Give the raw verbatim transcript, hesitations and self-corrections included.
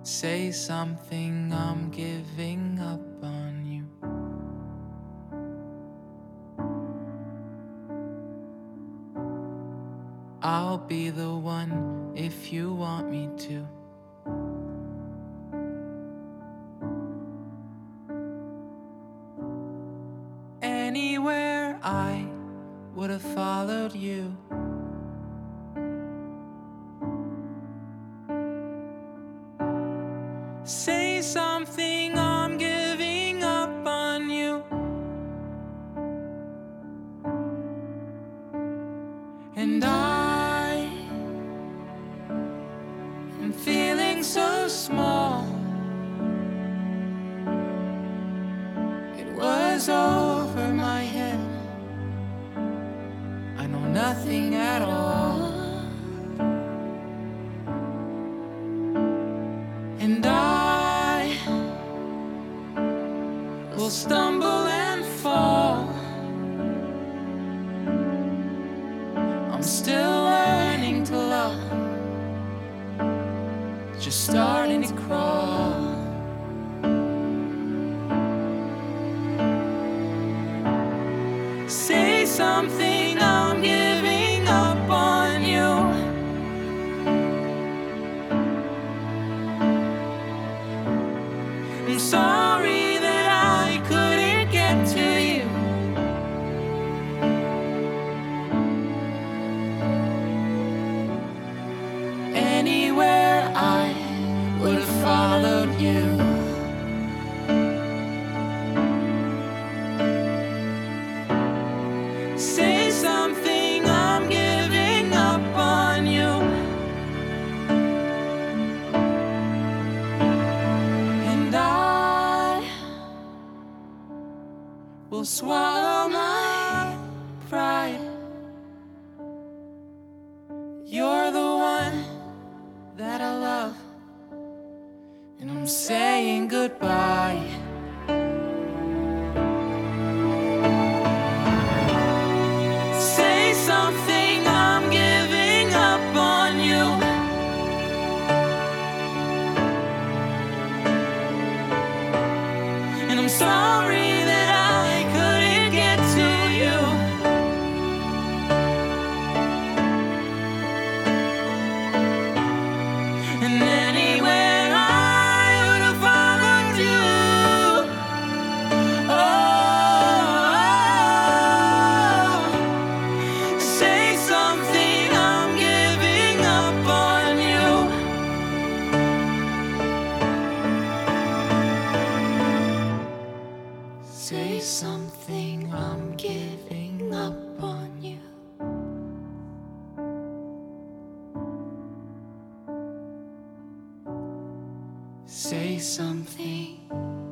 Say something, I'm giving up on you. I'll be the one if you want me to. Anywhere I would have followed you. Say something, I'm giving up on you. And I am feeling so small. It was over my head. I know nothing at all. And I will stumble and fall. I'm still learning to love, just starting to crawl. Say something, I'm giving up on you. I'm sorry that I couldn't get to you. Anywhere I would have followed you. Say something, I'm giving up on you. And I will swallow my pride. You're the one that I love, and I'm saying goodbye. Say something, I'm giving up on you. And I'm sorry that I couldn't get to you. And anywhere I would have followed you. Oh, say something, I'm giving up on you. Say something, I'm giving up on you. Say something.